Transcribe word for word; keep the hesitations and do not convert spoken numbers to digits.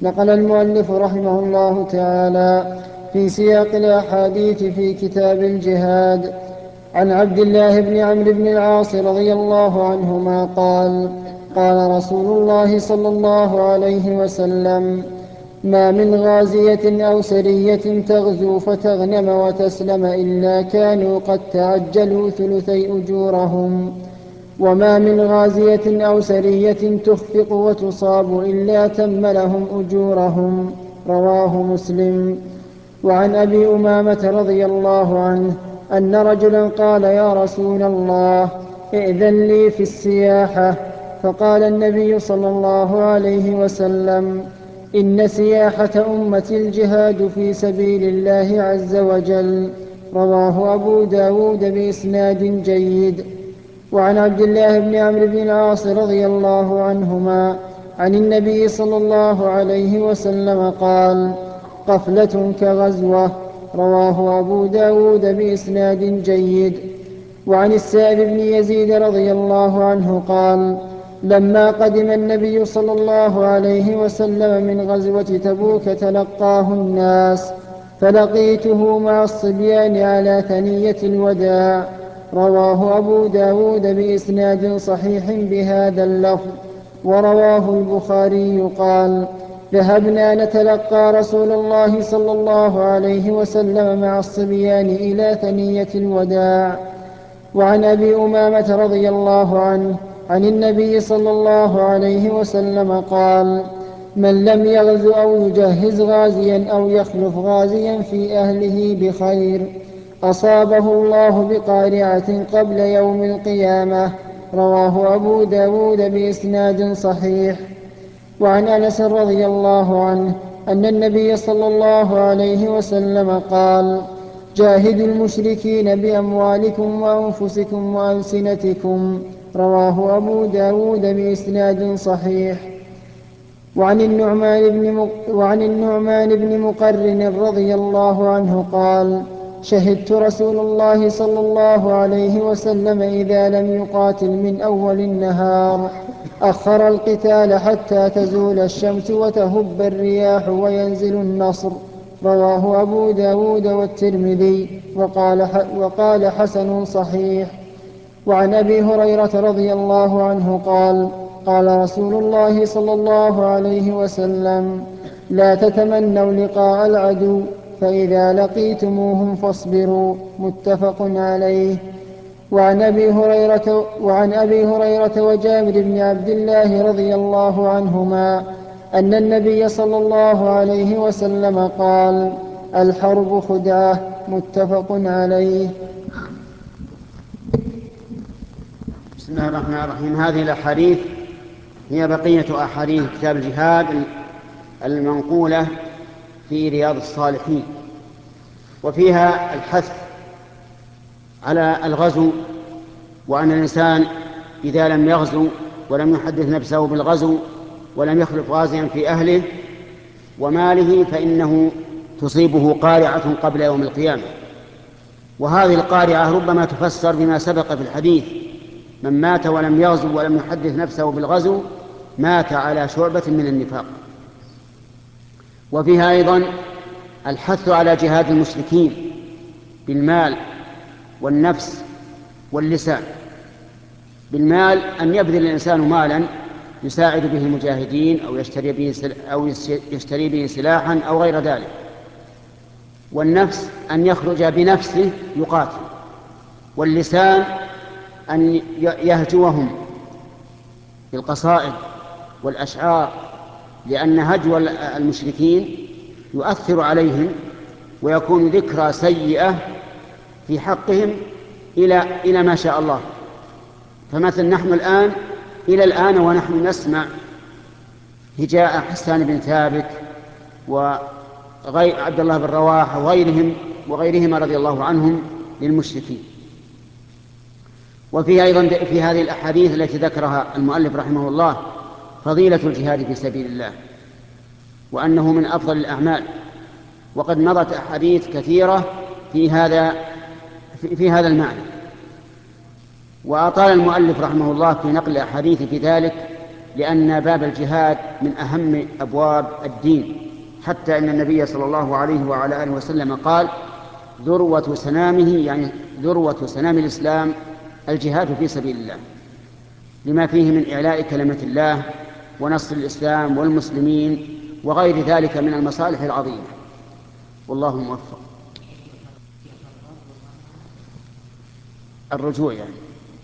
نقل المؤلف رحمه الله تعالى في سياق الأحاديث في كتاب الجهاد عن عبد الله بن عمرو بن العاص رضي الله عنهما قال قال رسول الله صلى الله عليه وسلم: ما من غازية أو سرية تغزو فتغنم وتسلم إلا كانوا قد تعجلوا ثلثي أجورهم، وما من غازية أو سرية تخفق وتصاب إلا تم لهم أجورهم. رواه مسلم. وعن أبي أمامة رضي الله عنه أن رجلا قال: يا رسول الله، ائذن لي في السياحة. فقال النبي صلى الله عليه وسلم: إن سياحة أمتي الجهاد في سبيل الله عز وجل. رواه أبو داود بإسناد جيد. وعن عبد الله بن عمرو بن العاص رضي الله عنهما عن النبي صلى الله عليه وسلم قال: قفلة كغزوة. رواه أبو داود بإسناد جيد. وعن السائب بن يزيد رضي الله عنه قال: لما قدم النبي صلى الله عليه وسلم من غزوة تبوك تلقاه الناس، فلقيته مع الصبيان على ثنية الوداع. رواه أبو داود بإسناد صحيح بهذا اللفظ. ورواه البخاري قال: ذهبنا نتلقى رسول الله صلى الله عليه وسلم مع الصبيان إلى ثنية الوداع. وعن أبي أمامة رضي الله عنه عن النبي صلى الله عليه وسلم قال: من لم يغز أو يجهز غازيا أو يخلف غازيا في أهله بخير أصابه الله بقارعة قبل يوم القيامة. رواه أبو داود بإسناد صحيح. وعن أنس رضي الله عنه أن النبي صلى الله عليه وسلم قال: جاهدوا المشركين بأموالكم وأنفسكم وألسنتكم. رواه أبو داود بإسناد صحيح. وعن النعمان بن, مق... وعن النعمان بن مقرن رضي الله عنه قال: شهدت رسول الله صلى الله عليه وسلم إذا لم يقاتل من أول النهار أخر القتال حتى تزول الشمس وتهب الرياح وينزل النصر. رواه أبو داود والترمذي وقال, ح... وقال حسن صحيح. وعن أبي هريرة رضي الله عنه قال: قال رسول الله صلى الله عليه وسلم: لا تتمنوا لقاء العدو، فإذا لقيتموهم فاصبروا. متفق عليه. وعن أبي هريرة, وعن أبي هريرة وجابر بن عبد الله رضي الله عنهما أن النبي صلى الله عليه وسلم قال: الحرب خدعة. متفق عليه. بسم الله الرحمن الرحيم. هذه الأحاديث هي بقية أحاديث كتاب الجهاد المنقولة في رياض الصالحين، وفيها الحث على الغزو، وأن الإنسان إذا لم يغزو ولم يحدث نفسه بالغزو ولم يخلف غازيا في أهله وماله فإنه تصيبه قارعة قبل يوم القيامة. وهذه القارعة ربما تفسر بما سبق في الحديث: من مات ولم يغزو ولم يحدث نفسه بالغزو مات على شعبة من النفاق. وفيها أيضا الحث على جهاد المشركين بالمال والنفس واللسان. بالمال أن يبذل الإنسان مالا يساعد به المجاهدين أو يشتري به, سل... أو يشتري به سلاحا أو غير ذلك. والنفس أن يخرج بنفسه يقاتل. واللسان أن يهجوهم بالقصائد والأشعار، لأن هجو المشركين يؤثر عليهم ويكون ذكرى سيئة في حقهم إلى إلى ما شاء الله. فمثل نحن الآن إلى الآن ونحن نسمع هجاء حسان بن ثابت وغير عبد الله بن رواحة وغيرهم وغيرهما رضي الله عنهم للمشركين. وفي أيضا في هذه الأحاديث التي ذكرها المؤلف رحمه الله فضيلة الجهاد في سبيل الله، وأنه من أفضل الأعمال. وقد مضت أحاديث كثيرة في هذا في هذا المعنى، وأطال المؤلف رحمه الله في نقل الأحاديث في ذلك لأن باب الجهاد من أهم أبواب الدين، حتى أن النبي صلى الله عليه وعلى آله وسلم قال ذروة سنامه، يعني ذروة سنام الإسلام الجهاد في سبيل الله، لما فيه من إعلاء كلمة الله ونصر الإسلام والمسلمين وغير ذلك من المصالح العظيمة. والله موفق. الرجوع يعني